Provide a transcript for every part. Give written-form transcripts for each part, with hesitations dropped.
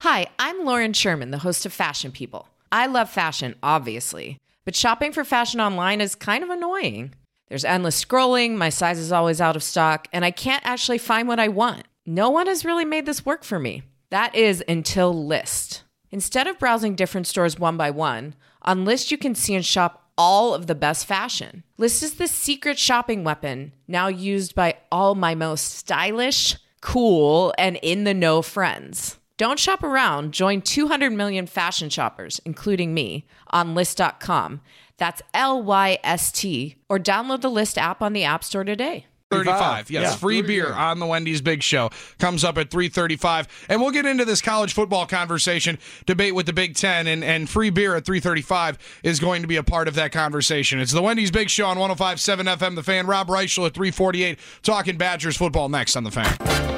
Hi, I'm Lauren Sherman, the host of Fashion People. I love fashion, obviously, but shopping for fashion online is kind of annoying. There's endless scrolling, my size is always out of stock, and I can't actually find what I want. No one has really made this work for me. That is until Lyst. Instead of browsing different stores one by one, on Lyst you can see and shop all of the best fashion. Lyst is the secret shopping weapon, now used by all my most stylish, cool, and in-the-know friends. Don't shop around. Join 200 million fashion shoppers, including me, on Lyst.com. That's Lyst, or download the Lyst app on the App Store today. 35. Yes, free beer on the Wendy's Big Show. Comes up at 3:35. And we'll get into this college football conversation, debate with the Big Ten, and free beer at 3:35 is going to be a part of that conversation. It's the Wendy's Big Show on 105.7 FM The Fan. Rob Reichel at 3:48, talking Badgers football next on The Fan.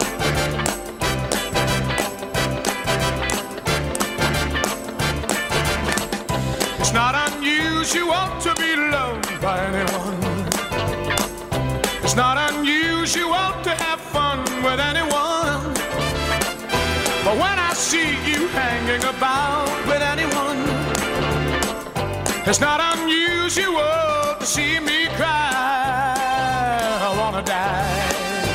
It's not unusual to be loved by anyone. It's not unusual to have fun with anyone. But when I see you hanging about with anyone, it's not unusual to see me cry. I wanna die.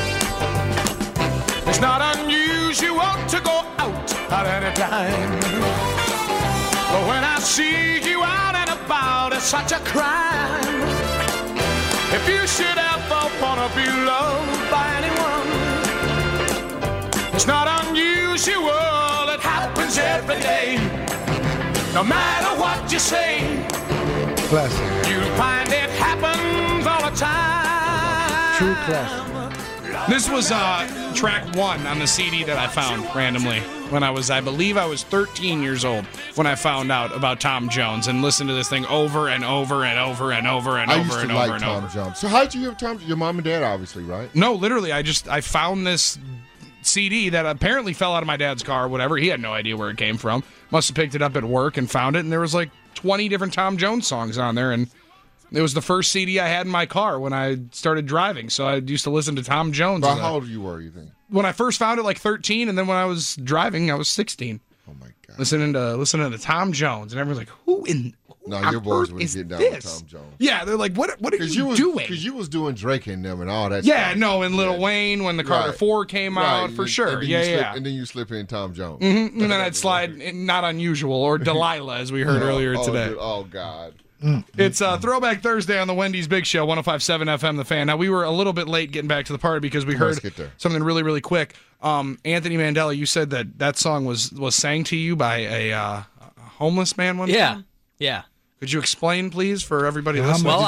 It's not unusual to go out at any time. But when I see you out and about, it's such a crime. If you should ever wanna be loved by anyone, it's not unusual, it happens every day. No matter what you say, classic. You'll find it happens all the time. True classic. This was track 1 on the CD that I found randomly when I believe I was 13 years old when I found out about Tom Jones and listened to this thing over and over and over and over and over and over and over. I used to like Tom Jones. So how'd you hear Tom? Your mom and dad, obviously, right? No, literally, I found this CD that apparently fell out of my dad's car or whatever. He had no idea where it came from. Must have picked it up at work and found it, and there was like 20 different Tom Jones songs on there, and it was the first CD I had in my car when I started driving, so I used to listen to Tom Jones. But how old you were, you think? When I first found it, like 13, and then when I was driving, I was 16. Oh, my God. Listening to Tom Jones, and everyone's like, who your boys would get down with Tom Jones. Yeah, they're like, what are you doing? Because you was doing Drake and them and all that yeah, stuff. no, and Lil Wayne when the Carter 4 came out, for sure. Yeah. And then you slip in Tom Jones. Mm-hmm. And then I'd slide in Not Unusual or Delilah, as we heard earlier today. Oh, God. It's Throwback Thursday on the Wendy's Big Show, 105.7 FM The Fan. Now, we were a little bit late getting back to the party because we heard something really, really quick. Anthony Mandela, you said that song was sang to you by a homeless man one time? Yeah. Could you explain, please, for everybody listening? Well,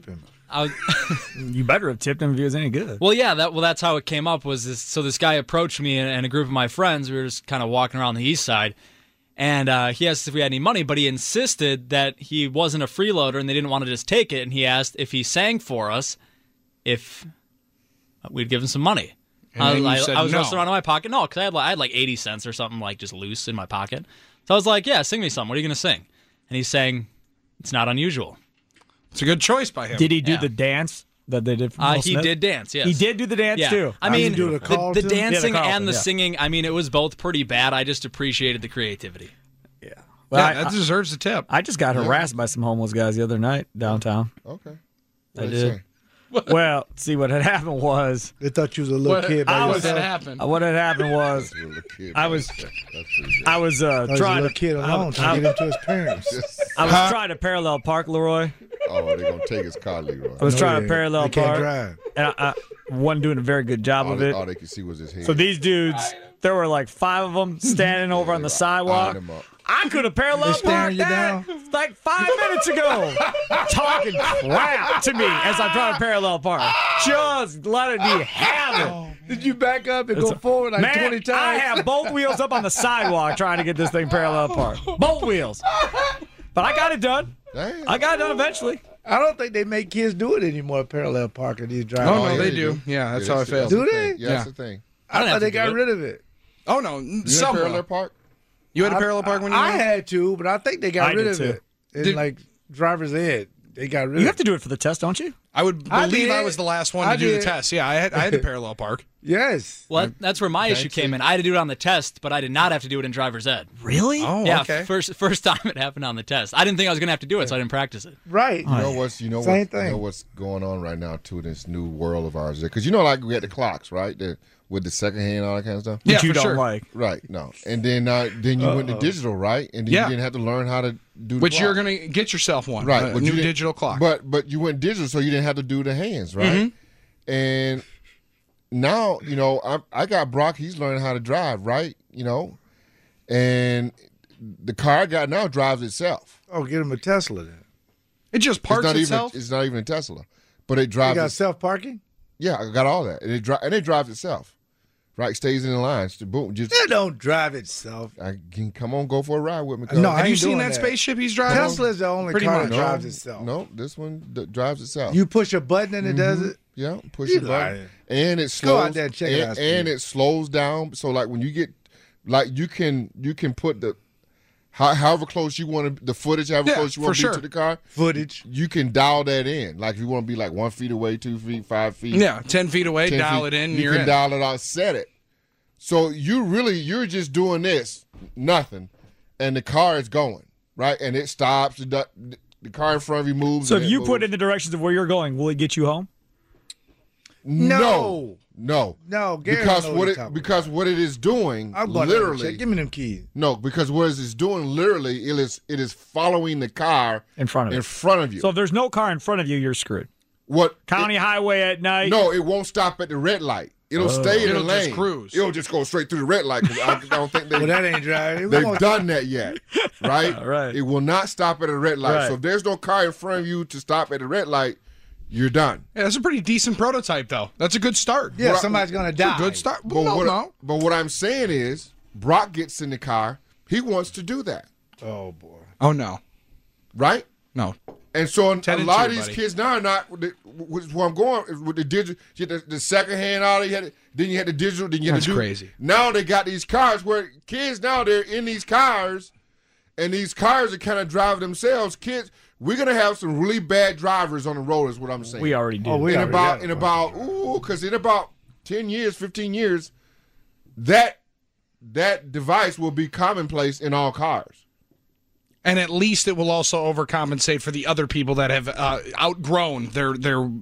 You better have tipped him if he was any good. Well, yeah. That's how it came up. Was this? So this guy approached me and a group of my friends. We were just kind of walking around the east side, and he asked if we had any money, but he insisted that he wasn't a freeloader and they didn't want to just take it. And he asked if he sang for us, if we'd give him some money. I was messing around in my pocket. No, because I had like 80 cents or something like just loose in my pocket. So I was like, yeah, sing me something. What are you going to sing? And he sang, It's Not Unusual. It's a good choice by him. Did he do the dance that they did for Will He Smith? did dance, yes. He did do the dance, too. I mean, do the dancing and the yeah. singing, I mean, it was both pretty bad. I just appreciated the creativity. Yeah. Well, that deserves a tip. I just got harassed by some homeless guys the other night downtown. Okay. I did. Well, see, what had happened was... They thought you was a little kid by What yourself. had happened? What had happened was... I was trying to kid alone to get into his parents. I was trying to parallel park, Leroy. Oh, they're going to take his car, Leroy. I was trying to parallel They can't park. drive. And I wasn't doing a very good job of it. All they could see was his head. So these dudes, there were like 5 of them standing over on the sidewalk. I could have parallel parked that like 5 minutes ago, talking crap to me as I'm trying to parallel park. Just letting me have it. Did you back up and go forward like 20 times? I have both wheels up on the sidewalk trying to get this thing parallel parked. Both wheels. But I got it done. Damn. I got it done eventually. I don't think they make kids do it anymore, parallel parking these drivers. Oh, no, they do. Yeah, that's how I feel. Do they? Yeah, that's the thing. I thought they got rid of it. Oh, no. You Some had parallel park? You had a parallel park when you I went? had to, but I think they got rid of it. In like driver's ed. They got rid of You have to do it for the test, don't you? I would I believe I did. was the last one I to do the did. test. Yeah, I had to parallel park. Yes. Well, that's where my issue came in. I had to do it on the test, but I did not have to do it in driver's ed. Really? Oh, Yeah, okay. first time it happened on the test. I didn't think I was going to have to do it, so I didn't practice it. Right. You know what's Same thing. what's going on right now too in this new world of ours? Because like we had the clocks, right? With the second hand and all that kind of stuff. Yeah, Which you for don't sure. like. Right. No. And then you went to digital, right? And then Yeah. you didn't have to learn how to do the Which you're clock. going to get yourself one. Right, A but new you didn't- digital clock. But you went digital, so you didn't have to do the hands, right? And now, I got Brock. He's learning how to drive, right? And the car I got now drives itself. Oh, get him a Tesla then. it just parks it's not itself. Even. It's not even a Tesla, but it You drives. got self-parking? Yeah, I got all that, and it drives itself. Right, stays in the line. Boom, just That don't drive itself. I can come on, go for a ride with me. No, Have I you ain't seen doing that spaceship he's driving? Tesla's the only Pretty car much. that drives itself. No, this one drives itself. You push a button and it does it? Yeah, push You the button, lying. and it Go slows. out there and check it out, and Steve. it slows down. So like when you get, you can put the however close you want the footage, however Yeah, close you want for to be sure. to the car. Footage. You can dial that in. Like if you want to be like 1 feet away, 2 feet, 5 feet. Yeah, 10 feet away, 10 dial feet, it in, You you're can in. dial it out, set it. So you're just doing this, nothing, and the car is going, right? And it stops, the car in front of you moves. So and if it you moves. put in the directions of where you're going, will it get you home? No. No, Gary Because don't know what he's it talking because what it is doing about. I'm going to literally check. Give me them keys. no, because what it is doing literally it is following the car In front of it. you. So if there's no car in front of you, you're screwed. what County highway at night. No, it won't stop at the red light. It'll stay in It'll the just lane. cruise. It'll just go straight through the red light. 'Cause I don't think Well, that ain't driving. they've done that yet, right? Right. It will not stop at a red light. Right. So if there's no car in front of you to stop at the red light, you're done. Yeah, that's a pretty decent prototype, though. That's a good start. Yeah, What I- somebody's going to It's a die. good start. But No. but what I'm saying is, Brock gets in the car. He wants to do that, Oh, boy. Oh, no. right? No. And so a 10 and lot 2, of these buddy. kids now are not. Where I'm going is with the digital, you had the second hand out. Then you had the digital. Then you had That's to do. crazy. Now they got these cars where kids now they're in these cars, and these cars are kind of driving themselves. Kids, we're gonna have some really bad drivers on the road. Is what I'm saying. We already do. Oh, we in already about got in it. about because in about 10 years, 15 years, that device will be commonplace in all cars. And at least it will also overcompensate for the other people that have outgrown their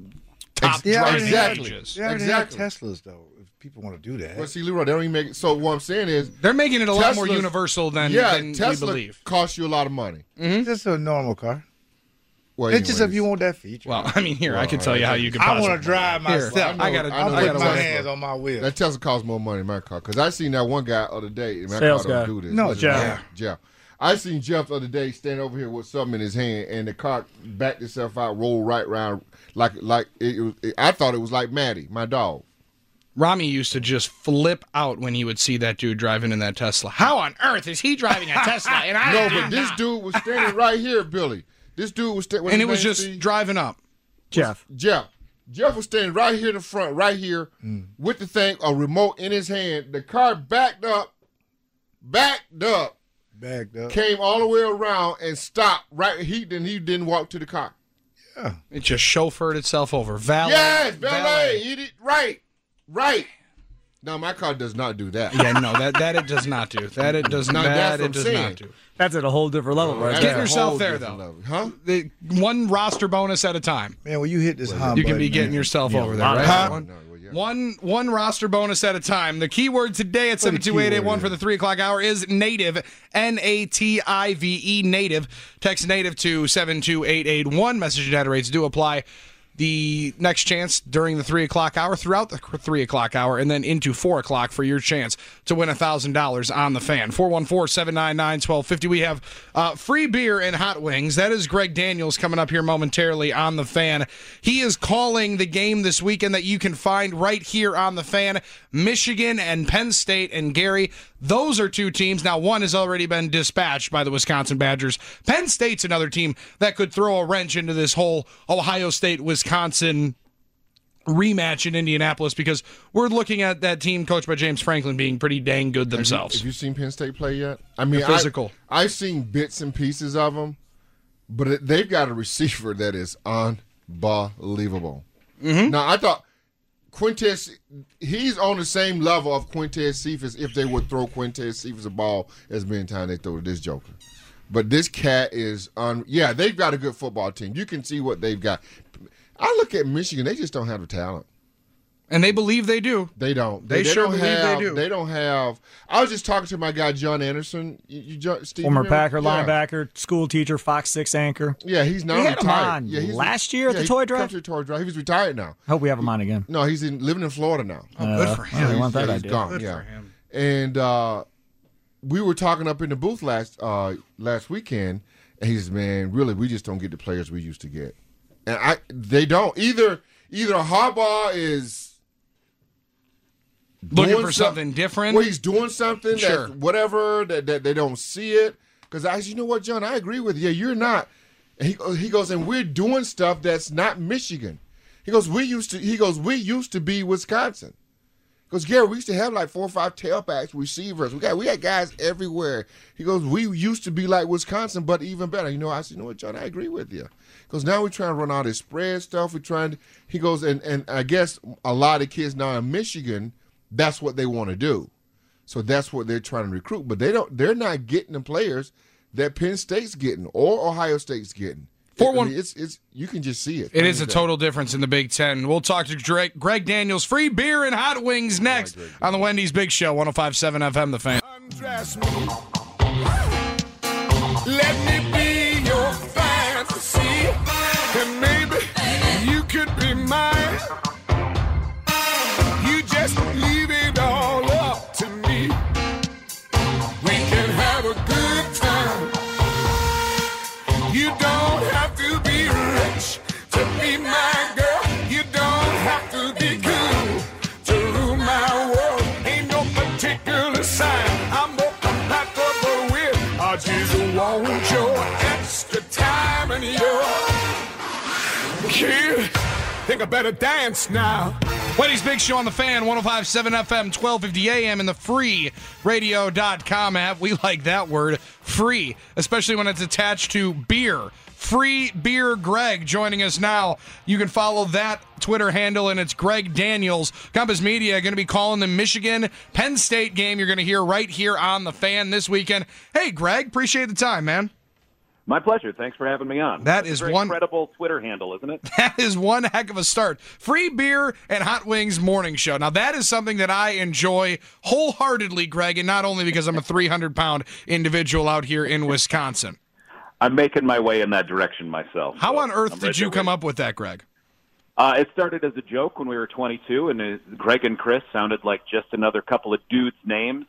top Yeah, driving exactly. ages. They already Exactly. have Teslas, though, if people want to do that. But see, Leroy, they don't even make it. So what I'm saying is, They're making it a lot more Tesla's- universal than Tesla we believe. costs you a lot of money. It's just a normal car. Well, It's just if anyways. you want that feature. Well, I mean, here, I can tell you how you could I possibly. want to drive myself. Here, I got it. I I'm know putting that my Tesla- hands on my wheel. That Tesla costs more money in my car because I seen that one guy the other day. And my Sales car don't guy. do this. No, Listen, Jeff. Jeff. I seen Jeff the other day stand over here with something in his hand, and the car backed itself out, rolled right round like it was. I thought it was like Maddie, my dog. Rami used to just flip out when he would see that dude driving in that Tesla. How on earth is he driving a Tesla? And I No, but this dude was standing right here, Billy. This dude was standing, and it was just driving up. Jeff. Jeff was standing right here in the front, right here, with the thing, a remote in his hand. The car backed up, Bagged up. came all the way around and stopped right. He didn't walk to the car. It just chauffeured itself over. Valet. Yes, valet. He did right. No, my car does not do that. Yeah, no, that it does not do. That it does No, not. that's That what it I'm does saying. not do. That's at a whole different level, right? That's Get a yourself whole there, different though. level. Huh? The one roster bonus at a time. Man, when you hit this hot You can button, be getting man. yourself over there, lot of right? fun. No, well, yeah. One roster bonus at a time. The keyword today at What the 72881 keyword for the 3 o'clock hour is native. NATIVE, native. Text native to 72881. Message and data rates do apply. The next chance during the 3 o'clock hour, throughout the 3 o'clock hour, and then into 4 o'clock for your chance to win $1,000 on the fan. 414-799-1250. We have free beer and hot wings. That is Greg Daniels coming up here momentarily on the fan. He is calling the game this weekend that you can find right here on the fan. Michigan and Penn State. And Gary, those are two teams. Now, one has already been dispatched by the Wisconsin Badgers. Penn State's another team that could throw a wrench into this whole Ohio State-Wisconsin rematch in Indianapolis because we're looking at that team coached by James Franklin being pretty dang good themselves. Have you seen Penn State play yet? I mean, They're physical. I've seen bits and pieces of them, but they've got a receiver that is unbelievable. Mm-hmm. Now, I thought Quintez, he's on the same level of Quintez Cephas if they would throw Quintez Cephas a ball as many times they throw to this joker. But this cat is they've got a good football team. You can see what they've got. I look at Michigan, they just don't have the talent. And they believe they do. They don't. They sure don't believe have, they do. They don't have. I was just talking to my guy, John Anderson. Steve, former Packer linebacker, school teacher, Fox 6 anchor. Yeah, he's now we had retired. him on last year at the toy drive? Country Toy Drive. He was retired now. Hope we have him on again. No, he's living in Florida now. Oh, good for him. I want that he's idea. gone. Good yeah. for him. And we were talking up in the booth last weekend, and he says, "Man, really, we just don't get the players we used to get." And they don't either. Either Harbaugh is looking for something different. Well, he's doing something Sure. that they don't see it. Because you know what, John, I agree with you. Yeah, you're not. And he goes, and we're doing stuff that's not Michigan. He goes, we used to be Wisconsin. He goes, Gary, we used to have like 4 or 5 tailbacks, receivers. We got guys everywhere. He goes, we used to be like Wisconsin, but even better. I said, you know what, John, I agree with you. Because now we're trying to run all this spread stuff. He goes, and I guess a lot of kids now in Michigan, that's what they want to do. So that's what they're trying to recruit. But they're not getting the players that Penn State's getting or Ohio State's getting. It's you can just see it. It is a total difference in the Big Ten. We'll talk to Greg Daniels. Free beer and hot wings next on the Wendy's Big Show, 105.7 FM, The Fan. Undress me. Let me be your fantasy. And maybe you could be mine. You just leave it all up to me. We can have a good time. You don't have to be rich to be my girl. You don't have to be cool to rule my world. Ain't no particular sign I'm more compatible with. I just want your extra time and your kid. Think I better dance now. Wendy's Big Show on The Fan, 105.7 FM, 1250 AM, and the free radio.com app. We like that word, free, especially when it's attached to beer. Free Beer Greg joining us now. You can follow that Twitter handle, and it's Greg Daniels. Compass Media going to be calling the Michigan-Penn State game you're going to hear right here on The Fan this weekend. Hey, Greg, appreciate the time, man. My pleasure. Thanks for having me on. That is one incredible Twitter handle, isn't it? That is one heck of a start. Free beer and hot wings morning show. Now, that is something that I enjoy wholeheartedly, Greg, and not only because I'm a 300-pound individual out here in Wisconsin. I'm making my way in that direction myself. How on earth did you come up with that, Greg? It started as a joke when we were 22, and Greg and Chris sounded like just another couple of dudes' names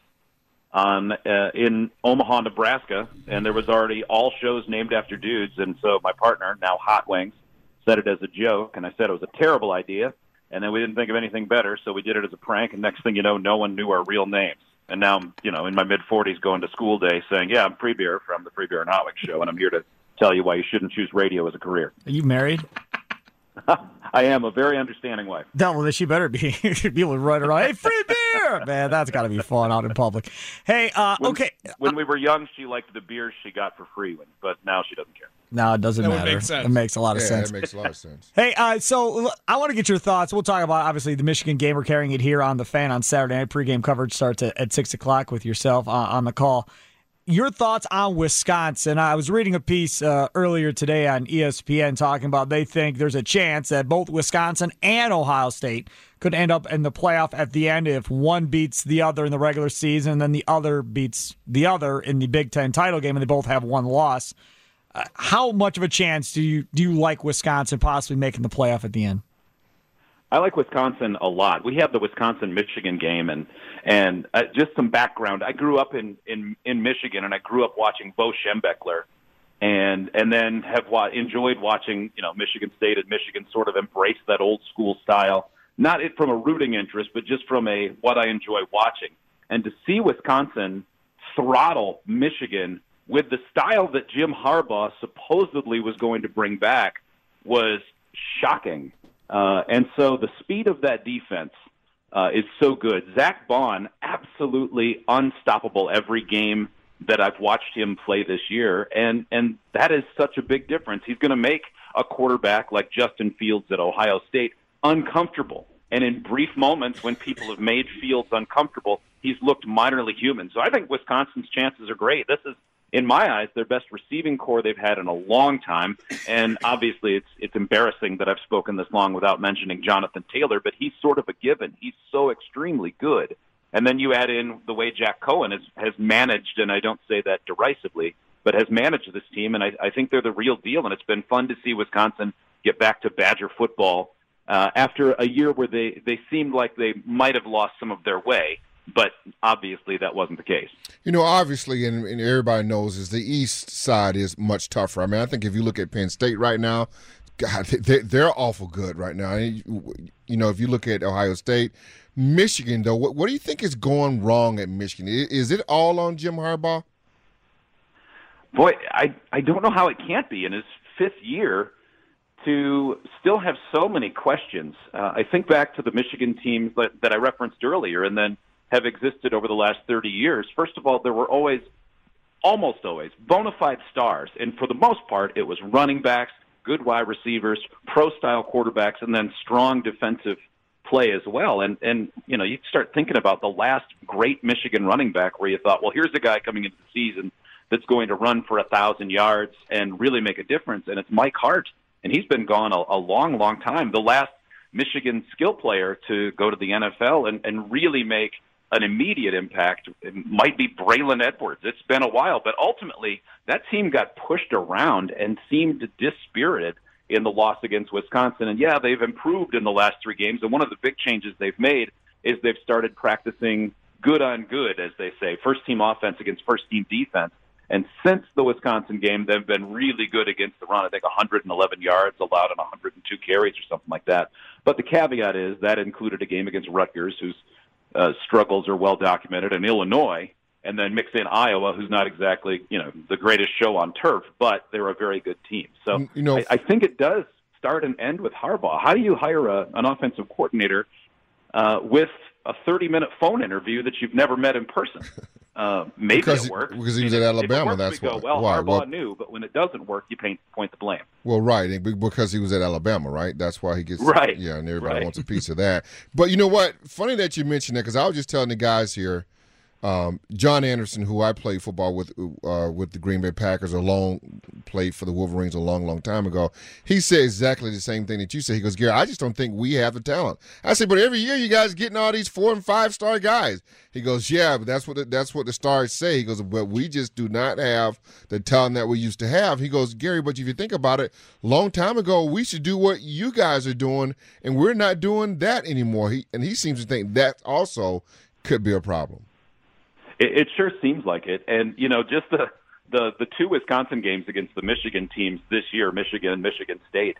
in Omaha, Nebraska, and there was already all shows named after dudes, and so my partner, now Hot Wings, said it as a joke, and I said it was a terrible idea, and then we didn't think of anything better, so we did it as a prank, and next thing you know, no one knew our real names. And now I'm, in my mid-40s going to school day saying, yeah, I'm Free Beer from the Free Beer and Hot Wings show, and I'm here to tell you why you shouldn't choose radio as a career. Are you married? I am a very understanding wife. No, well, she better be. People run around, hey, free beer! Man, that's got to be fun out in public. Hey, okay. When we were young, she liked the beers she got for free, but now she doesn't care. No, it doesn't matter. It makes a lot of sense. It makes a lot of sense. Hey, so I want to get your thoughts. We'll talk about, obviously, the Michigan game. We're carrying it here on The Fan on Saturday night. Pregame coverage starts at 6 o'clock with yourself on the call. Your thoughts on Wisconsin. I was reading a piece earlier today on ESPN talking about they think there's a chance that both Wisconsin and Ohio State could end up in the playoff at the end if one beats the other in the regular season and then the other beats the other in the Big Ten title game, and they both have one loss. How much of a chance do you like Wisconsin possibly making the playoff at the end? I like Wisconsin a lot. We have the Wisconsin-Michigan game, and just some background. I grew up in Michigan, and I grew up watching Bo Schembechler, and then have enjoyed watching Michigan State and Michigan sort of embrace that old school style, not from a rooting interest, but just from what I enjoy watching. And to see Wisconsin throttle Michigan with the style that Jim Harbaugh supposedly was going to bring back was shocking. And so the speed of that defense is so good. Zach Bond, absolutely unstoppable every game that I've watched him play this year, and that is such a big difference. He's going to make a quarterback like Justin Fields at Ohio State uncomfortable. And in brief moments when people have made Fields uncomfortable, he's looked minorly human. So I think Wisconsin's chances are great. This is, in my eyes, their best receiving core they've had in a long time. And obviously it's embarrassing that I've spoken this long without mentioning Jonathan Taylor, but he's sort of a given. He's so extremely good. And then you add in the way Jack Cohen has managed, and I don't say that derisively, but has managed this team, and I think they're the real deal. And it's been fun to see Wisconsin get back to Badger football after a year where they seemed like they might have lost some of their way, but obviously that wasn't the case. Obviously, and everybody knows, is the East side is much tougher. I mean, I think if you look at Penn State right now, God, they're awful good right now. If you look at Ohio State, Michigan, though, what do you think is going wrong at Michigan? Is it all on Jim Harbaugh? Boy, I don't know how it can't be in his fifth year to still have so many questions. I think back to the Michigan teams that I referenced earlier and then have existed over the last 30 years. First of all, there were almost always, bona fide stars. And for the most part, it was running backs, good wide receivers, pro-style quarterbacks, and then strong defensive play as well. And you start thinking about the last great Michigan running back where you thought, well, here's a guy coming into the season that's going to run for 1,000 yards and really make a difference, and it's Mike Hart. And he's been gone a long, long time. The last Michigan skill player to go to the NFL and really make an immediate impact might be Braylon Edwards. It's been a while, but ultimately that team got pushed around and seemed dispirited in the loss against Wisconsin. And yeah, they've improved in the last 3 games. And one of the big changes they've made is they've started practicing good on good, as they say, first-team offense against first-team defense. And since the Wisconsin game, they've been really good against the run. I think 111 yards allowed on 102 carries or something like that. But the caveat is that included a game against Rutgers, whose struggles are well documented, and Illinois, and then mix in Iowa, who's not exactly the greatest show on turf, but they're a very good team. So I think it does start and end with Harbaugh. How do you hire an offensive coordinator with a 30-minute phone interview that you've never met in person? Maybe it works. Because he was at Alabama. That's why. Harbaugh knew, but when it doesn't work, you point the blame. Well, right, because he was at Alabama, right? That's why he gets right. Yeah, and everybody wants a piece of that. But you know what? Funny that you mentioned that, because I was just telling the guys here, John Anderson, who I played football with the Green Bay Packers, played for the Wolverines a long, long time ago. He said exactly the same thing that you said. He goes, Gary, I just don't think we have the talent. I said, but every year you guys getting all these 4- and 5-star guys. He goes, yeah, but that's what the stars say. He goes, but we just do not have the talent that we used to have. He goes, Gary, but if you think about it, long time ago we should do what you guys are doing, and we're not doing that anymore. He seems to think that also could be a problem. It sure seems like it. And, just the 2 Wisconsin games against the Michigan teams this year, Michigan and Michigan State,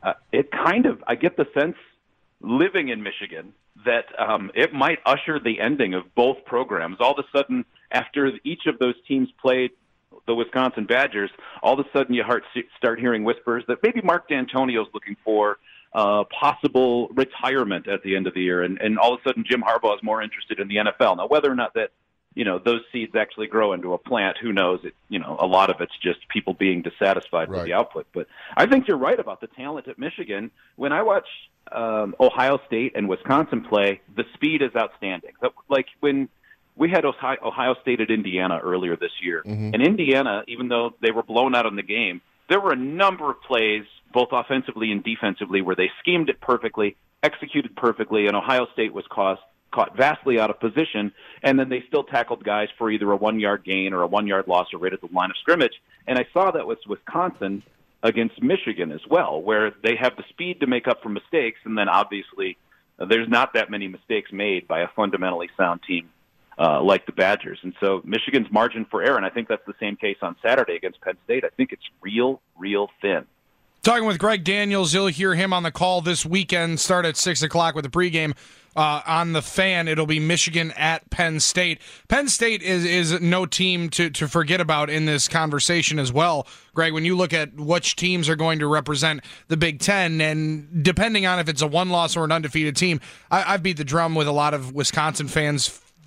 I get the sense living in Michigan that it might usher the ending of both programs. All of a sudden, after each of those teams played the Wisconsin Badgers, all of a sudden you start hearing whispers that maybe Mark D'Antonio's looking for possible retirement at the end of the year. And all of a sudden Jim Harbaugh is more interested in the NFL. Now, whether or not that those seeds actually grow into a plant, who knows? A lot of it's just people being dissatisfied with the output. But I think you're right about the talent at Michigan. When I watch Ohio State and Wisconsin play, the speed is outstanding. Like when we had Ohio State at Indiana earlier this year, and Indiana, even though they were blown out in the game, there were a number of plays, both offensively and defensively, where they schemed it perfectly, executed perfectly, and Ohio State was caught vastly out of position, and then they still tackled guys for either a 1-yard gain or a 1-yard loss or right at the line of scrimmage. And I saw that with Wisconsin against Michigan as well, where they have the speed to make up for mistakes, and then obviously there's not that many mistakes made by a fundamentally sound team like the Badgers. And so Michigan's margin for error, and I think that's the same case on Saturday against Penn State, I think it's real, real thin. Talking with Greg Daniels, you'll hear him on the call this weekend, start at 6 o'clock with the pregame. On the Fan, it'll be Michigan at Penn State. Penn State is no team to forget about in this conversation as well. Greg, when you look at which teams are going to represent the Big Ten, and depending on if it's a one-loss or an undefeated team, I've beat the drum with a lot of Wisconsin fans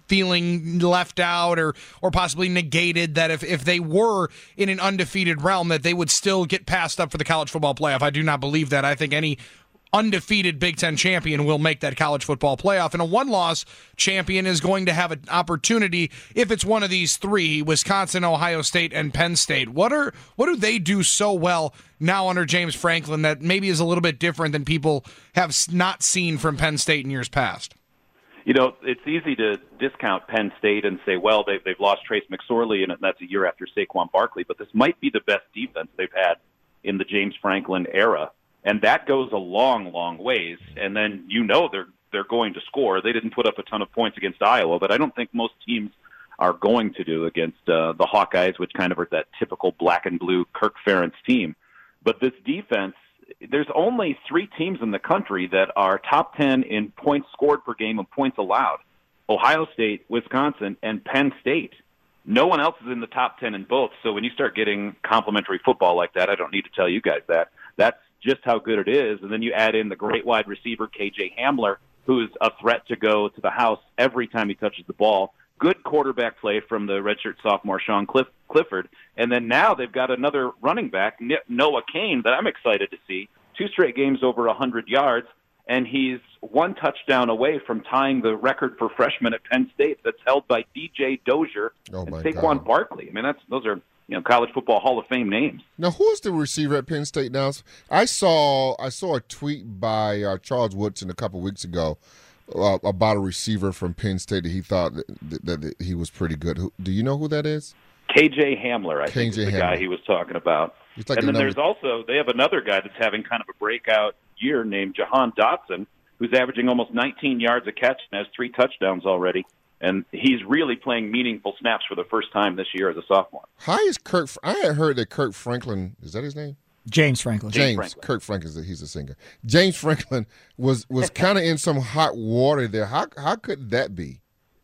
feeling left out or possibly negated, that if they were in an undefeated realm that they would still get passed up for the college football playoff. I do not believe that. I think any undefeated Big Ten champion will make that college football playoff, and a one-loss champion is going to have an opportunity if it's one of these three: Wisconsin, Ohio State, and Penn State. What do they do so well now under James Franklin that maybe is a little bit different than people have not seen from Penn State in years past? You know, it's easy to discount Penn State and say, well, they've lost Trace McSorley, and that's a year after Saquon Barkley, but this might be the best defense they've had in the James Franklin era. And that goes a long, long ways. And then they're going to score. They didn't put up a ton of points against Iowa, but I don't think most teams are going to do against the Hawkeyes, which kind of are that typical black and blue Kirk Ferentz team. But this defense, there's only 3 teams in the country that are top 10 in points scored per game and points allowed: Ohio State, Wisconsin, and Penn State. No one else is in the top 10 in both. So when you start getting complimentary football like that, I don't need to tell you guys that. That's just how good it is. And then you add in the great wide receiver, KJ Hamler, who's a threat to go to the house every time he touches the ball. Good quarterback play from the redshirt sophomore, Sean Clifford. And then now they've got another running back, Noah Cain, that I'm excited to see. 2 straight games over 100 yards, and he's 1 touchdown away from tying the record for freshmen at Penn State that's held by DJ Dozier and Saquon Barkley. I mean, those are college football Hall of Fame names. Now, who is the receiver at Penn State now? I saw a tweet by Charles Woodson a couple weeks ago about a receiver from Penn State that he thought that he was pretty good. Do you know who that is? KJ Hamler, I think, is the guy he was talking about. Like, and then there's also, they have another guy that's having kind of a breakout year named Jahan Dotson, who's averaging almost 19 yards a catch and has 3 touchdowns already. And he's really playing meaningful snaps for the first time this year as a sophomore. How is Kirk? I had heard that Kirk Franklin, is that his name? James Franklin. Kirk Franklin, he's a singer. James Franklin was kind of in some hot water there. How could that be?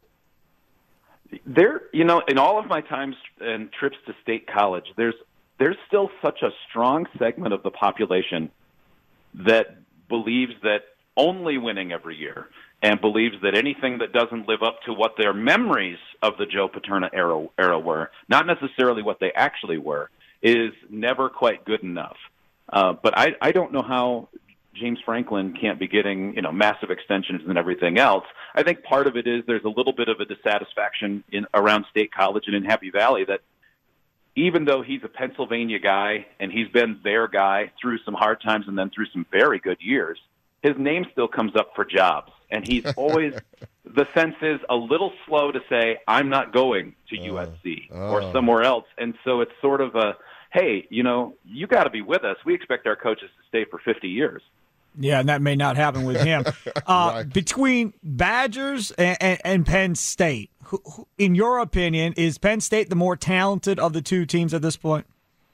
There, in all of my times and trips to State College, there's still such a strong segment of the population that believes that only winning every year, and believes that anything that doesn't live up to what their memories of the Joe Paterno era were, not necessarily what they actually were, is never quite good enough. But I don't know how James Franklin can't be getting massive extensions and everything else. I think part of it is there's a little bit of a dissatisfaction around State College and in Happy Valley that even though he's a Pennsylvania guy and he's been their guy through some hard times and then through some very good years, his name still comes up for jobs. And he's always, the sense is, a little slow to say, I'm not going to USC or somewhere else. And so it's sort of a, hey, you got to be with us. We expect our coaches to stay for 50 years. Yeah, and that may not happen with him. Right. Between Badgers and Penn State, who, in your opinion, is Penn State the more talented of the 2 teams at this point?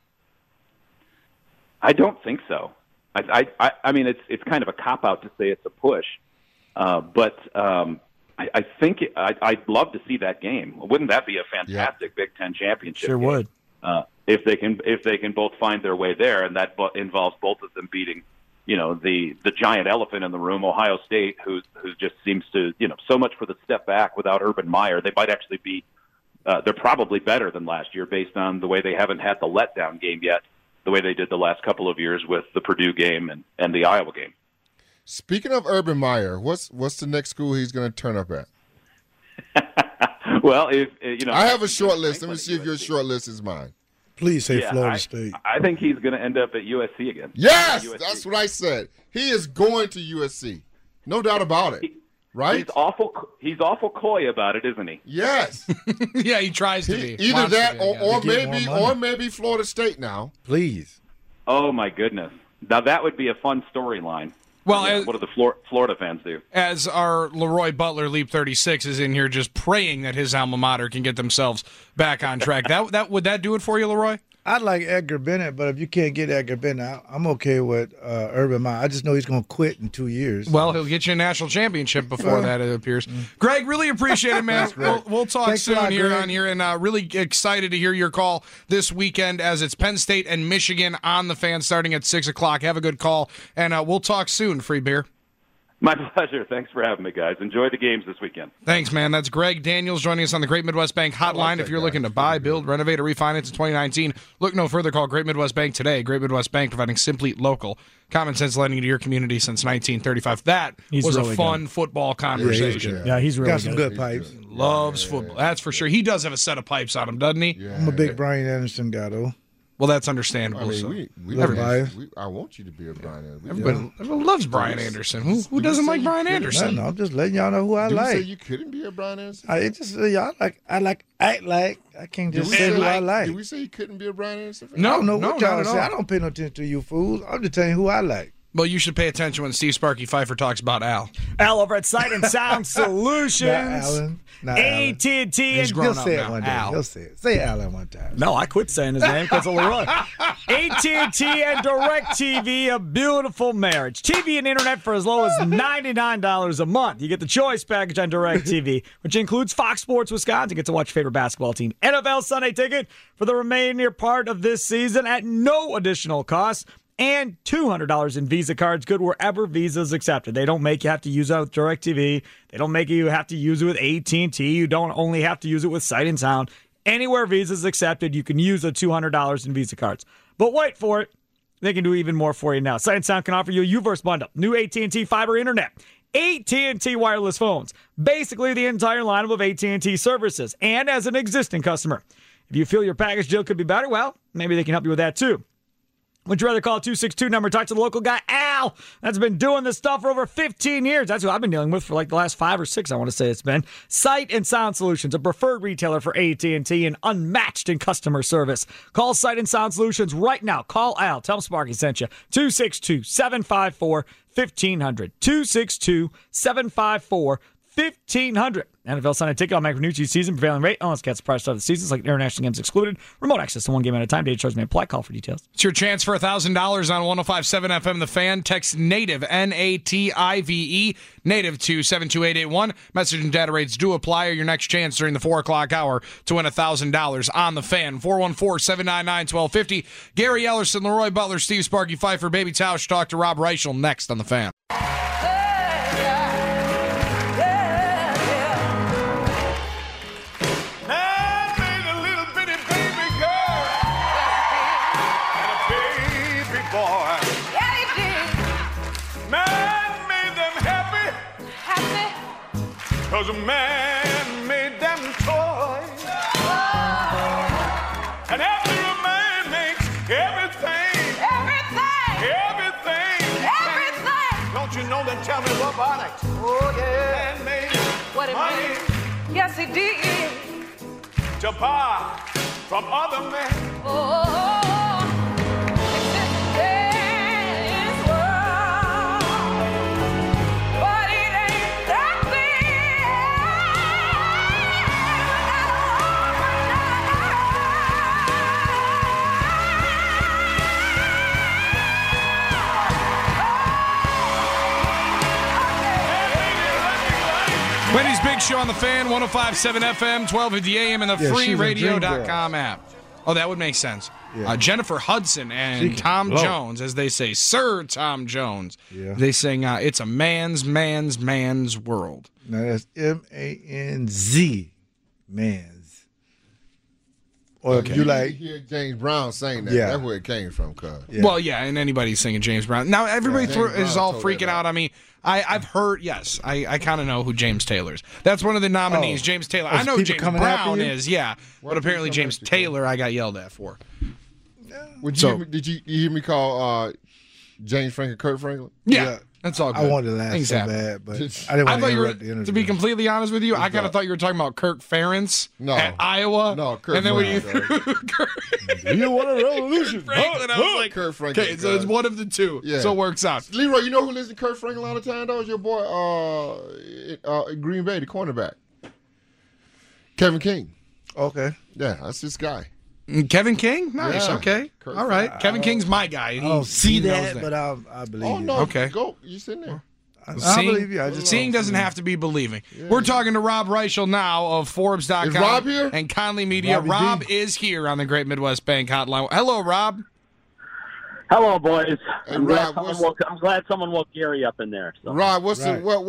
I don't think so. I mean, it's kind of a cop-out to say it's a push. But I think I'd love to see that game. Wouldn't that be a fantastic Big Ten championship? Sure game? Would. If they can both find their way there, and that involves both of them beating, the giant elephant in the room, Ohio State, who just seems to, so much for the step back without Urban Meyer. They might actually be, they're probably better than last year based on the way they haven't had the letdown game yet, the way they did the last couple of years with the Purdue game and the Iowa game. Speaking of Urban Meyer, what's the next school he's going to turn up at? Well, I have a short list. Let me see if your short list is mine. Please say Florida State. I think he's going to end up at USC again. Yes, that's what I said. He is going to USC, no doubt about it. Right? He's awful coy about it, isn't he? Yes. Yeah, he tries to be. Either that or maybe Florida State now. Please. Oh my goodness! Now that would be a fun storyline. Well, what do the Florida fans do? As our Leroy Butler Leap 36 is in here just praying that his alma mater can get themselves back on track. Would that do it for you, Leroy? I'd like Edgar Bennett, but if you can't get Edgar Bennett, I'm okay with Urban Meyer. I just know he's going to quit in 2 years. Well, he'll get you a national championship before that, it appears. Greg, really appreciate it, man. We'll talk Thanks soon on here, and really excited to hear your call this weekend as it's Penn State and Michigan on the Fan starting at 6 o'clock. Have a good call, and we'll talk soon. Free beer. My pleasure. Thanks for having me, guys. Enjoy the games this weekend. Thanks, man. That's Greg Daniels joining us on the Great Midwest Bank hotline. If you're looking to buy, build, renovate, or refinance in 2019, look no further. Call Great Midwest Bank today. Great Midwest Bank, providing simply local, common sense lending to your community since 1935. That was really a fun football conversation. Yeah, he's really got some good pipes. Loves football. That's for sure. He does have a set of pipes on him, doesn't he? Yeah. I'm a big Brian Anderson guy, though. Well, that's understandable. I mean, I want you to be a Brian Anderson. Everybody loves Brian Anderson. Who doesn't like Brian Anderson? No, I'm just letting y'all know who I Did like. you say you couldn't be a Brian Anderson? I just y'all like act like I can't just say who I like. Did we say you couldn't be a Brian Anderson fan? I don't know no, what not y'all at say. all. I don't pay no attention to you fools. I'm just telling you who I like. Well, you should pay attention when Steve Sparky Pfeiffer talks about Al. Al over at Sight and Sound Solutions. Not Alan. Not AT&T and He's grown He'll up say now. it one day. Al. He'll say it. Say Alan one time. No, I quit saying his name because of Leroy. AT&T and DirecTV, a beautiful marriage. TV and internet for as low as $99 a month. You get the choice package on DirecTV, which includes Fox Sports Wisconsin. Get to watch your favorite basketball team. NFL Sunday ticket for the remaining part of this season at no additional cost. And $200 in Visa cards, good wherever Visa is accepted. They don't make you have to use it with DirecTV. They don't make you have to use it with AT&T. You don't only have to use it with Sight and Sound. Anywhere Visa is accepted, you can use the $200 in Visa cards. But wait for it. They can do even more for you now. Sight and Sound can offer you a UVerse bundle, new AT&T fiber internet, AT&T wireless phones, basically the entire lineup of AT&T services. And as an existing customer, if you feel your package deal could be better, well, maybe they can help you with that too. Would you rather call 262 number, talk to the local guy, Al, that's been doing this stuff for over 15 years. That's who I've been dealing with for like the last 5 or 6, I want to say it's been. Sight and Sound Solutions, a preferred retailer for AT&T and unmatched in customer service. Call Sight and Sound Solutions right now. Call Al. Tell him Sparky sent you. 262-754-1500. 262-754-1500. NFL Sunday ticket on Macanucci's season prevailing rate. Unless cats price of the seasons like international games excluded. Remote access to one game at a time. Data charge may apply. Call for details. It's your chance for $1,000 on 105.7 FM The Fan. Text NATIVE, N-A-T-I-V-E, NATIVE to 72881. Message and data rates do apply, or your next chance during the 4 o'clock hour to win $1,000 on The Fan. 414-799-1250. Gary Ellerson, Leroy Butler, Steve Sparky Pfeiffer, Baby Tausch. Talk to Rob Reichel next on The Fan. Cause a man made them toys. And after a man makes everything. Don't you know that? Tell me what about it? Oh, yeah. Man made What it money means? Yes, it did. to buy from other men. Oh, this world. But it ain't that Wendy's Big Show on The Fan, 105.7 FM, 1250 AM, and the freeradio.com app. Oh, that would make sense. Yeah. Jennifer Hudson and Tom Jones, as they say, Sir Tom Jones. Yeah. They sing, it's a man's world. Now that's M-A-N-Z, man's. Or if you like, hear James Brown saying that. Yeah. That's where it came from, cuz. Yeah. Well, yeah, and anybody's singing James Brown. Now, everybody Yeah, James is Brown all told freaking that out on me. I've heard, yes, I kind of know who James Taylor is. That's one of the nominees, Oh. James Taylor. Oh, I know who people James coming after Brown you? is, yeah. But apparently people coming James after you? Taylor I got yelled at for. Did you hear me call James Franklin Kurt Franklin? Yeah, that's all good. I wanted to laugh Things so happen. bad, but I didn't I want thought to you were, interrupt the interview. to be completely honest with you, I kind of that? thought you were talking about Kirk Ferentz No. at Iowa. No, Kirk And then when you Brown, threw Kirk You want a revolution? Franklin, I was like, Kurt Franklin. okay, so it's one of the two. Yeah. So it works out. Leroy, you know who listens to Kurt Franklin all the time, though? Is your boy Green Bay, the cornerback. Kevin King. Okay. Yeah, that's this guy. Kevin King? Nice, Yeah. okay. Kirk All right. Kevin King's my guy. I don't see that, but I believe Oh, you. no. Okay. Go. You sitting there. I Seeing, believe you. I just seeing doesn't have to be believing. We're talking to Rob Reichel now of Forbes.com Is Rob here? and Conley Media. Robbie Rob D. is here on the Great Midwest Bank Hotline. Hello, Rob. Hello, boys. Hey, I'm glad Rob, someone woke Gary up in there. So. Rob, what's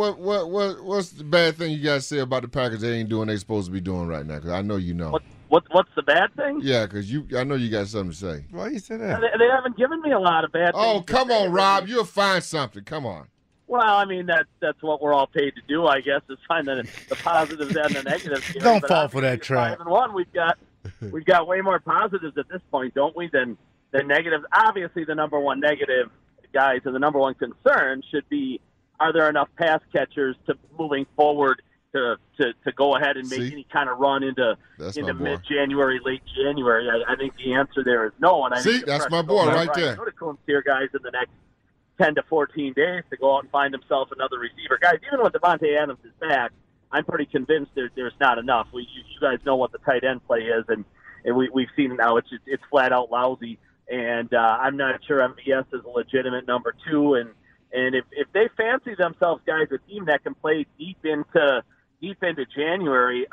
the bad thing you guys say about the Packers? They ain't doing what they supposed to be doing right now. Because I know you know. What's the bad thing? Yeah, because I know you got something to say. Why you say that? They haven't given me a lot of bad things. Oh, come on, Rob. You'll find something. Come on. Well, I mean that's what we're all paid to do, I guess, is find the positives and the negatives. Gary. Don't But fall for that trap. 5-1, we've got way more positives at this point, don't we? Than negatives. Obviously, the number one negative, guys, and the number one concern should be: are there enough pass catchers to moving forward to go ahead and make any kind of run into mid-January, late January? I think the answer there is no. And I think that's my boy right there. Gutekunst here, guys, in the next 10 to 14 days to go out and find himself another receiver. Guys, even when Devontae Adams is back, I'm pretty convinced there's not enough. You guys know what the tight end play is, and we've seen it now. It's flat out lousy, and I'm not sure MVS is a legitimate number two. And if they fancy themselves, guys, a team that can play deep into January,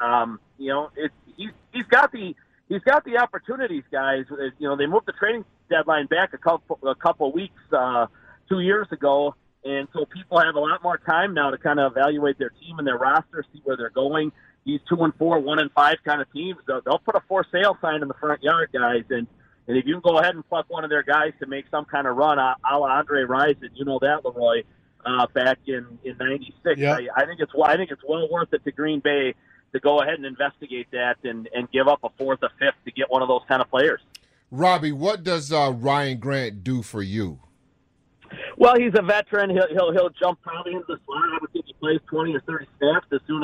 he's got the opportunities, guys. They moved the trading deadline back a couple weeks 2 years ago, and so people have a lot more time now to kind of evaluate their team and their roster, see where they're going. These 2-4, 1-5 kind of teams, they'll put a for sale sign in the front yard, guys, and if you can go ahead and pluck one of their guys to make some kind of run, a la Andre Rison, you know that, Leroy, back in '96. Yep. I think it's well worth it to Green Bay to go ahead and investigate that and give up a fourth or fifth to get one of those kind of players. Robbie, what does Ryan Grant do for you? Well, he's a veteran. He'll jump probably into the slot. I would think he plays 20 or 30 snaps as soon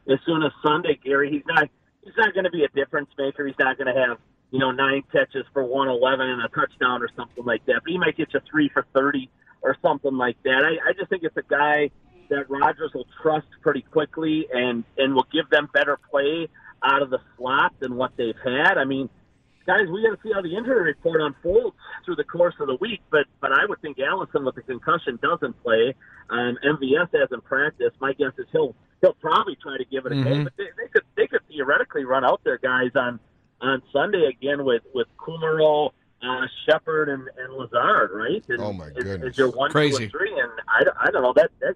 as Sunday, Gary. He's not going to be a difference maker. He's not going to have 9 catches for 111 and a touchdown or something like that. But he might get you 3 for 30 or something like that. I just think it's a guy that Rodgers will trust pretty quickly and will give them better play out of the slot than what they've had. I mean, guys, we got to see how the injury report unfolds through the course of the week. But I would think Allison with the concussion doesn't play. MVS hasn't practiced. My guess is he'll probably try to give it a go. But they could theoretically run out there, guys, on Sunday again with Kumaro, Shepard, and Lazard, right? And, oh my goodness, is your 1, crazy. 2, and 3, and I don't know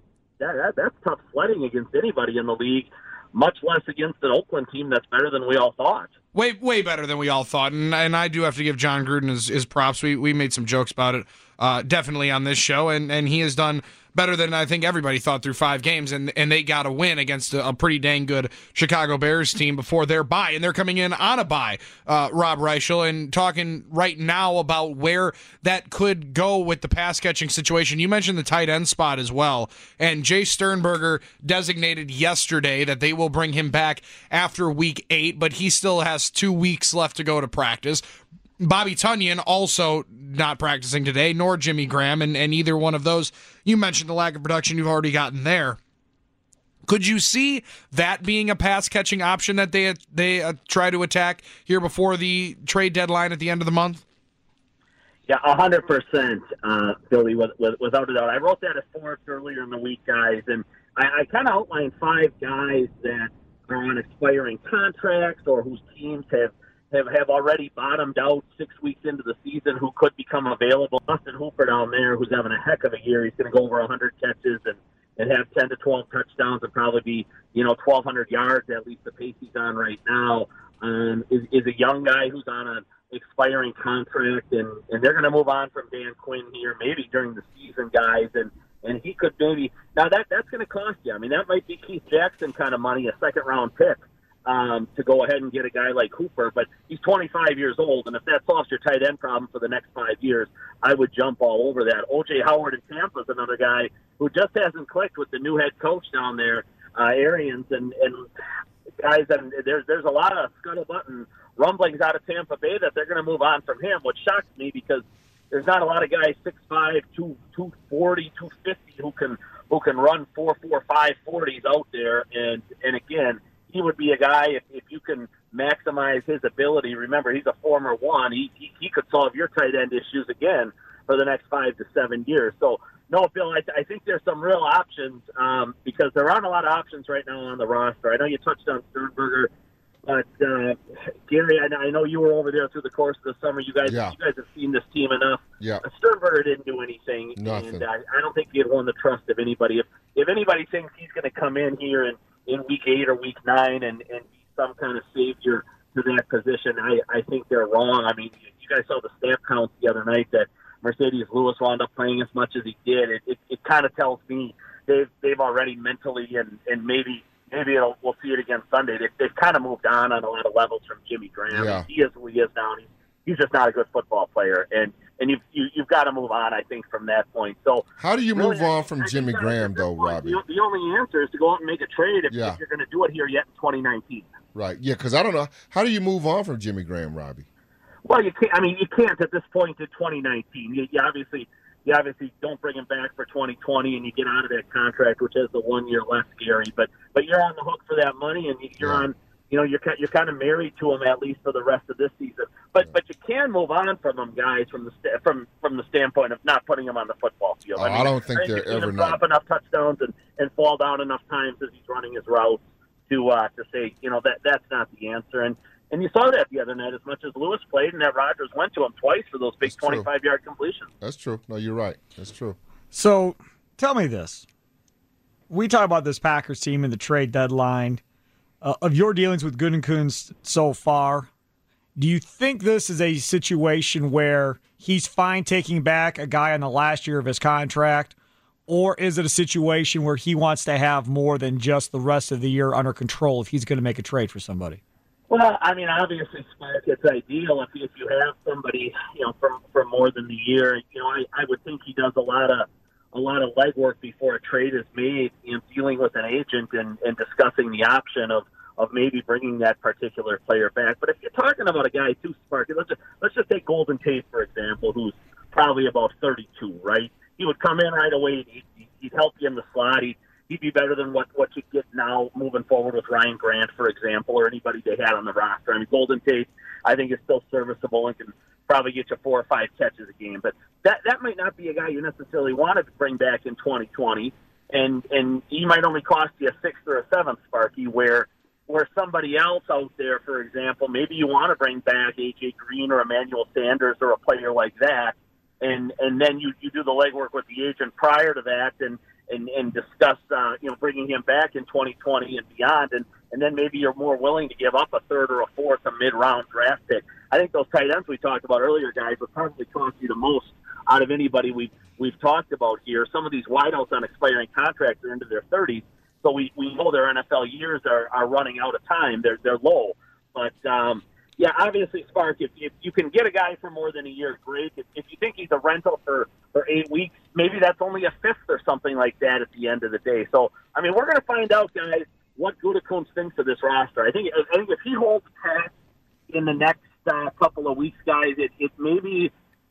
that's tough sledding against anybody in the league, much less against an Oakland team that's better than we all thought. Way better than we all thought, and I do have to give John Gruden his props. We made some jokes about it, definitely on this show, and he has done better than I think everybody thought through 5 games, and they got a win against a pretty dang good Chicago Bears team before their bye, and they're coming in on a bye, Rob Reichel, and talking right now about where that could go with the pass-catching situation. You mentioned the tight end spot as well, and Jay Sternberger designated yesterday that they will bring him back after Week 8, but he still has 2 weeks left to go to practice. Bobby Tunyon also not practicing today, nor Jimmy Graham, and either one of those. You mentioned the lack of production you've already gotten there. Could you see that being a pass-catching option that they try to attack here before the trade deadline at the end of the month? Yeah, 100%, Billy, without a doubt. I wrote that at Forbes earlier in the week, guys, and I kind of outlined 5 guys that are on expiring contracts or whose teams have already bottomed out 6 weeks into the season who could become available. Austin Hooper down there, who's having a heck of a year. He's going to go over 100 catches and have 10 to 12 touchdowns and probably be, 1,200 yards, at least the pace he's on right now. Is a young guy who's on an expiring contract, and they're going to move on from Dan Quinn here maybe during the season, guys, and he could maybe – now that's going to cost you. I mean, that might be Keith Jackson kind of money, a second-round pick. To go ahead and get a guy like Hooper, but he's 25 years old, and if that solves your tight end problem for the next 5 years, I would jump all over that. O.J. Howard in Tampa is another guy who just hasn't clicked with the new head coach down there, Arians, and guys, and there's a lot of scuttlebutt and rumblings out of Tampa Bay that they're going to move on from him, which shocks me because there's not a lot of guys 6'5", 240, 250 who can run 4.45 40s out there, and again, he would be a guy, if you can maximize his ability. Remember, he's a former one. He could solve your tight end issues again for the next 5 to 7 years. So, no, Bill, I think there's some real options because there aren't a lot of options right now on the roster. I know you touched on Sternberger. But Gary, I know you were over there through the course of the summer. You guys have seen this team enough. Yeah. Sternberger didn't do anything, Nothing. and I don't think he had won the trust of anybody. If anybody thinks he's going to come in here in week 8 or week 9 and be some kind of savior to that position, I think they're wrong. I mean, you guys saw the snap counts the other night that Mercedes Lewis wound up playing as much as he did. It kind of tells me they've already mentally and maybe we'll see it again Sunday. They've kind of moved on a lot of levels from Jimmy Graham. Yeah. He is who he is now. He's just not a good football player, and you've got to move on, I think, from that point. So how do you move on from Jimmy Graham, though, Robbie? The only answer is to go out and make a trade if you're going to do it here yet in 2019. Right. Yeah, because I don't know. How do you move on from Jimmy Graham, Robbie? Well, you can't. I mean, you can't at this point in 2019. You obviously don't bring him back for 2020, and you get out of that contract, which has the 1 year left, Gary. But you're on the hook for that money, and you're on. You know, you're kind of married to him at least for the rest of this season. But you can move on from them, guys, from the standpoint of not putting him on the football field. Oh, I don't think they're ever not drop enough touchdowns and fall down enough times as he's running his routes to say, you know, that's not the answer. And you saw that the other night, as much as Lewis played and that Rodgers went to him twice for those big 25-yard completions. That's true. No, you're right. That's true. So tell me this. We talk about this Packers team and the trade deadline. Of your dealings with Gutekunst so far, do you think this is a situation where he's fine taking back a guy on the last year of his contract, or is it a situation where he wants to have more than just the rest of the year under control if he's going to make a trade for somebody? Well, I mean, obviously, Spark, it's ideal if you have somebody, you know, for more than the year. You know, I would think he does a lot of legwork before a trade is made, you know, dealing with an agent and discussing the option of maybe bringing that particular player back. But if you're talking about a guy too, Sparky, let's just take Golden Tate, for example, who's probably about 32, right? He would come in right away. He'd help you in the slot. He'd be better than what you get now moving forward with Ryan Grant, for example, or anybody they had on the roster. I mean, Golden Tate, I think, is still serviceable and can probably get you 4 or 5 catches a game. But that might not be a guy you necessarily wanted to bring back in 2020, and he might only cost you a 6th or a 7th, Sparky, where somebody else out there, for example, maybe you want to bring back A.J. Green or Emmanuel Sanders or a player like that, and then you do the legwork with the agent prior to that and discuss bringing him back in 2020 and beyond, and then maybe you're more willing to give up a 3rd or a 4th, a mid-round draft pick. I think those tight ends we talked about earlier, guys, would probably cost you the most out of anybody we've talked about here. Some of these wideouts on expiring contracts are into their 30s. So we know their NFL years are running out of time. They're low. But, obviously, Spark, if you can get a guy for more than a year, great. If you think he's a rental for 8 weeks, maybe that's only a 5th or something like that at the end of the day. So, I mean, we're going to find out, guys, what Gutekunst thinks of this roster. I think if he holds pat in the next couple of weeks, guys, it maybe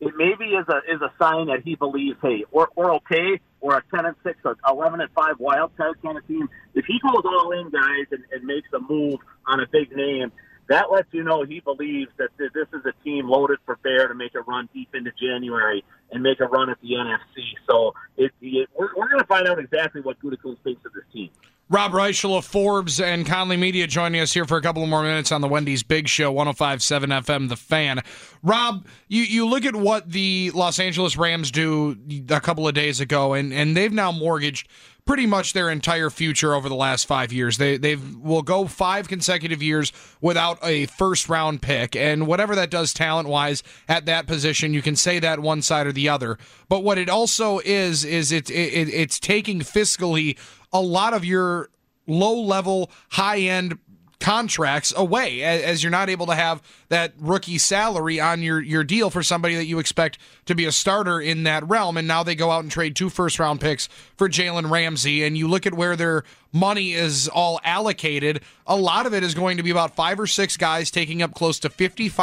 is a sign that he believes, hey, we're okay. We're a 10-6 or 11-5 wild card kind of team. If he goes all in, guys, and makes a move on a big name, that lets you know he believes that this is a team loaded for bear to make a run deep into January and make a run at the NFC. So we're going to find out exactly what Gutekunst thinks of this team. Rob Reichel of Forbes and Conley Media joining us here for a couple of more minutes on the Wendy's Big Show, 105.7 FM, The Fan. Rob, you look at what the Los Angeles Rams do a couple of days ago, and they've now mortgaged pretty much their entire future over the last 5 years. They will go 5 consecutive years without a first-round pick, and whatever that does talent-wise at that position, you can say that one side or the other. But what it also is it's taking fiscally a lot of your low-level, high-end contracts away, as you're not able to have that rookie salary on your deal for somebody that you expect to be a starter in that realm. And now they go out and trade 2 first-round picks for Jalen Ramsey, and you look at where their money is all allocated, a lot of it is going to be about 5 or 6 guys taking up close to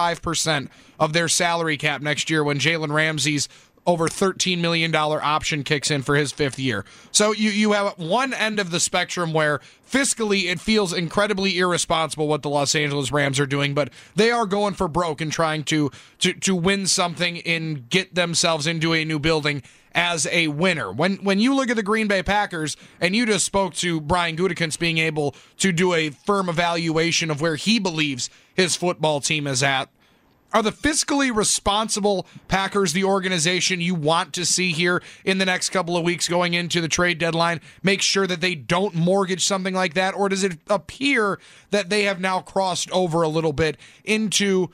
55% of their salary cap next year when Jalen Ramsey's over $13 million option kicks in for his 5th year. So you have one end of the spectrum where fiscally it feels incredibly irresponsible what the Los Angeles Rams are doing, but they are going for broke and trying to win something and get themselves into a new building. as a winner. When you look at the Green Bay Packers, and you just spoke to Brian Gutekunst being able to do a firm evaluation of where he believes his football team is at, are the fiscally responsible Packers the organization you want to see here in the next couple of weeks going into the trade deadline? Make sure that they don't mortgage something like that? Or does it appear that they have now crossed over a little bit into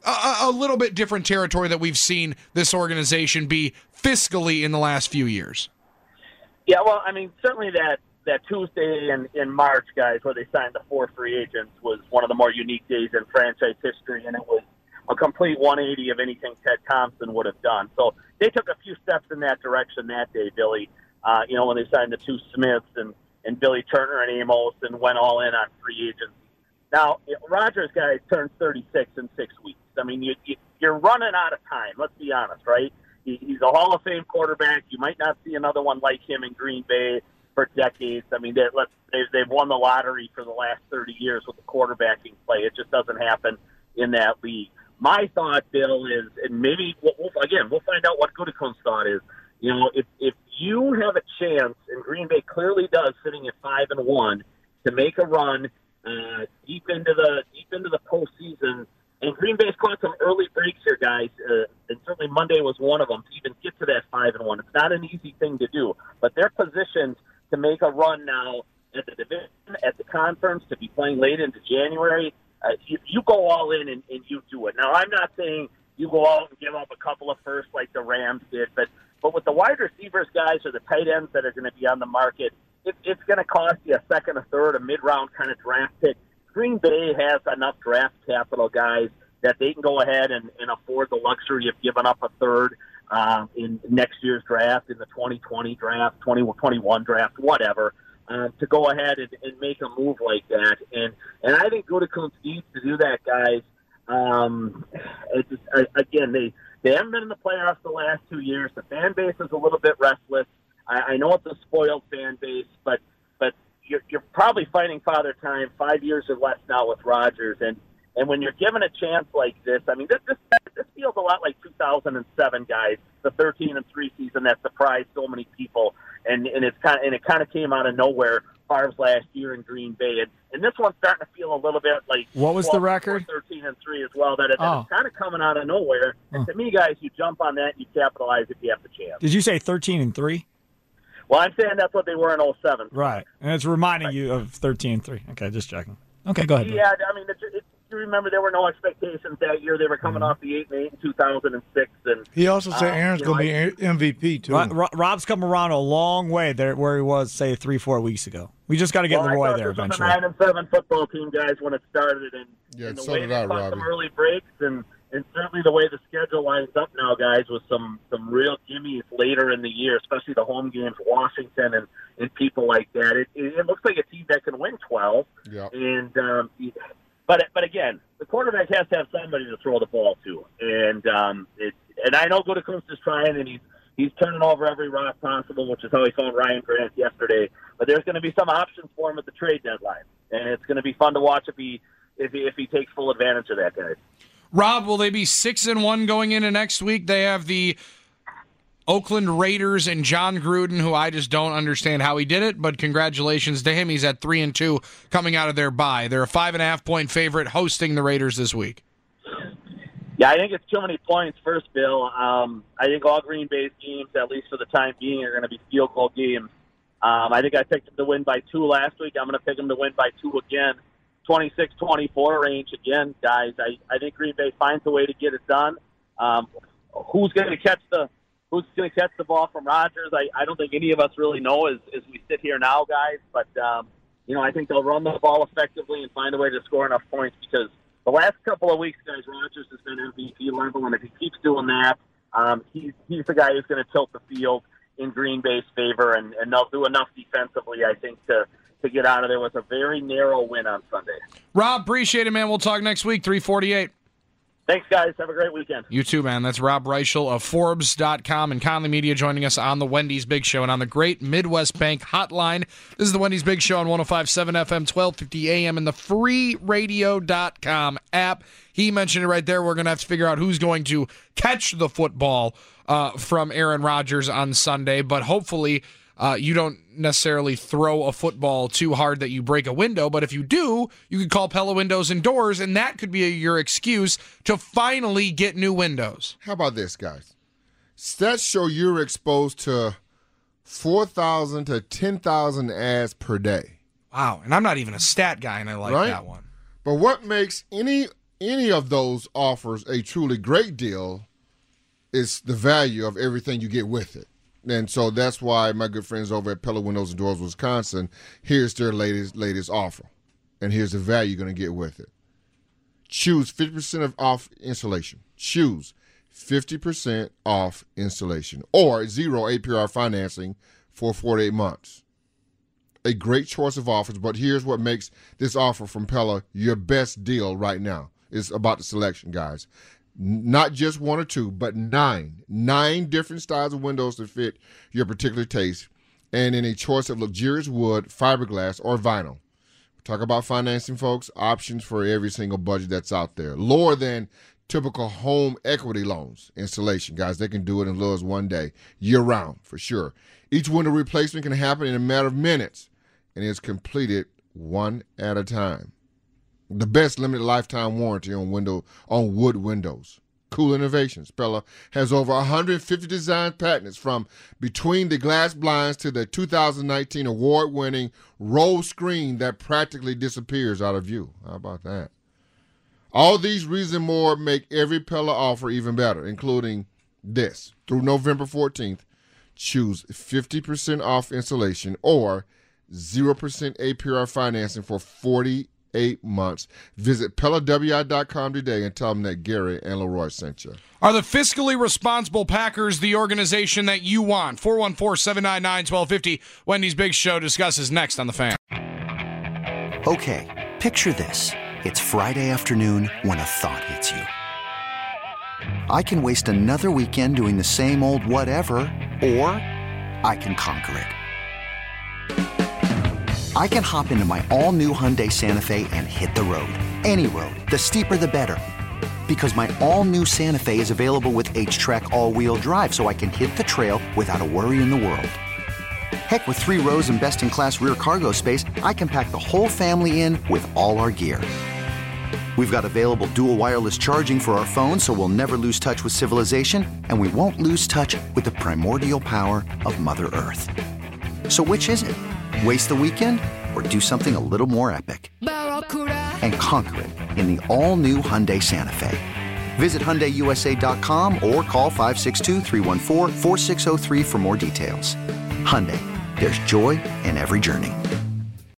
a little bit different territory that we've seen this organization be fiscally in the last few years? Yeah, well, I mean, certainly that Tuesday in March, guys, where they signed the 4 free agents was one of the more unique days in franchise history, and it was a complete 180 of anything Ted Thompson would have done. So they took a few steps in that direction that day, Billy, when they signed the 2 Smiths and Billy Turner and Amos and went all in on free agents. Now, Rodgers, guys, turned 36 in 6 weeks. I mean, you're running out of time, let's be honest, right? He's a Hall of Fame quarterback. You might not see another one like him in Green Bay for decades. I mean, they've won the lottery for the last 30 years with the quarterbacking play. It just doesn't happen in that league. My thought, Bill, is, and maybe we'll find out what Gutekunst's thought is. If you have a chance, and Green Bay clearly does, sitting at 5-1, to make a run deep into the postseason, and Green Bay's caught some early breaks here, guys, and certainly Monday was one of them. To even get to that 5-1, it's not an easy thing to do, but they're positioned to make a run now at the division, at the conference, to be playing late into January. You go all in and you do it. Now, I'm not saying you go out and give up a couple of firsts like the Rams did, but with the wide receivers, guys, or the tight ends that are going to be on the market, it's going to cost you a second, a third, a mid-round kind of draft pick. Green Bay has enough draft capital, guys, that they can go ahead and afford the luxury of giving up a third in next year's draft, in the 2020 draft, 2021 draft, whatever. To go ahead and make a move like that. And I think Gutekunst needs to do that, guys. Again, they haven't been in the playoffs the last 2 years. The fan base is a little bit restless. I know it's a spoiled fan base, but you're probably fighting Father Time 5 years or less now with Rodgers. And when you're given a chance like this, I mean, this feels a lot like 2007, guys, the 13-3 season that surprised so many people. And it kind of came out of nowhere, Favre's last year in Green Bay, and this one's starting to feel a little bit like what was the record? 13-3 as well. That it's kind of coming out of nowhere. And to me, guys, you jump on that, and you capitalize if you have the chance. Did you say 13-3? Well, I'm saying that's what they were in 07. Right, and it's reminding you of 13-3. Okay, just checking. Okay, go ahead. Yeah, I mean, you remember there were no expectations that year. They were coming off the 8-8 in 2006, and he also said Aaron's going to be MVP too. Rob's come around a long way there, where he was, say, 3-4 weeks ago. We just got to get Leroy there eventually. It was a 9-7 football team, guys, when it started, and the so way did they I, caught some Robbie. early breaks, and certainly the way the schedule lines up now, guys, with some real gimmies later in the year, especially the home games, Washington and people like that. It looks like a team that can win 12. Yeah. And but again, the quarterback has to have somebody to throw the ball to, and I know Gutekunst is trying, and he's turning over every rock possible, which is how he found Ryan Grant yesterday. But there's going to be some options for him at the trade deadline, and it's going to be fun to watch if he takes full advantage of that, guys. Rob, will they be 6-1 going into next week? They have the Oakland Raiders and John Gruden, who I just don't understand how he did it, but congratulations to him. He's at 3-2 coming out of their bye. They're a 5.5-point favorite hosting the Raiders this week. Yeah, I think it's too many points first, Bill. I think all Green Bay's games, at least for the time being, are going to be field goal games. I think I picked them to win by 2 last week. I'm going to pick them to win by 2 again. 26-24 range again, guys. I think Green Bay finds a way to get it done. Who's going to catch the ball from Rodgers? I don't think any of us really know as we sit here now, guys. But I think they'll run the ball effectively and find a way to score enough points, because the last couple of weeks, guys, Rodgers has been MVP level, and if he keeps doing that, he's the guy who's going to tilt the field in Green Bay's favor, and they'll do enough defensively, I think, to get out of there with a very narrow win on Sunday. Rob, appreciate it, man. We'll talk next week, 3:48. Thanks, guys. Have a great weekend. You too, man. That's Rob Reichel of Forbes.com and Conley Media joining us on the Wendy's Big Show and on the Great Midwest Bank Hotline. This is the Wendy's Big Show on 105.7 FM, 1250 AM, and the freeradio.com app. He mentioned it right there. We're going to have to figure out who's going to catch the football from Aaron Rodgers on Sunday, but hopefully you don't necessarily throw a football too hard that you break a window, but if you do, you could call Pella Windows and Doors, and that could be your excuse to finally get new windows. How about this, guys? Stats show you're exposed to 4,000 to 10,000 ads per day. Wow, and I'm not even a stat guy, and I like that one. But what makes any of those offers a truly great deal is the value of everything you get with it. And so that's why my good friends over at Pella Windows and Doors, Wisconsin, here's their latest offer. And here's the value you're going to get with it. Choose 50% off installation. Choose 50% off installation or 0 APR financing for 48 months. A great choice of offers, but here's what makes this offer from Pella your best deal right now. It's about the selection, guys. Not just one or two, but nine different styles of windows to fit your particular taste, and in a choice of luxurious wood, fiberglass, or vinyl. Talk about financing, folks. Options for every single budget that's out there. Lower than typical home equity loans. Installation, guys, they can do it in as little as one day, year-round, for sure. Each window replacement can happen in a matter of minutes, and is completed one at a time. The best limited lifetime warranty on wood windows. Cool innovations. Pella has over 150 design patents, from between the glass blinds to the 2019 award-winning roll screen that practically disappears out of view. How about that? All these reasons and more make every Pella offer even better, including this. Through November 14th, choose 50% off installation or 0% APR financing for 48 months. Visit PellaWI.com today and tell them that Gary and Leroy sent you. Are the fiscally responsible Packers the organization that you want? 414-799-1250. Wendy's Big Show discusses next on The Fan. Okay, picture this. It's Friday afternoon when a thought hits you. I can waste another weekend doing the same old whatever, or I can conquer it. I can hop into my all-new Hyundai Santa Fe and hit the road. Any road. The steeper, the better. Because my all-new Santa Fe is available with H-Track all-wheel drive, so I can hit the trail without a worry in the world. Heck, with 3 rows and best-in-class rear cargo space, I can pack the whole family in with all our gear. We've got available dual wireless charging for our phones, so we'll never lose touch with civilization, and we won't lose touch with the primordial power of Mother Earth. So which is it? Waste the weekend or do something a little more epic? And conquer it in the all-new Hyundai Santa Fe. Visit HyundaiUSA.com or call 562-314-4603 for more details. Hyundai, there's joy in every journey.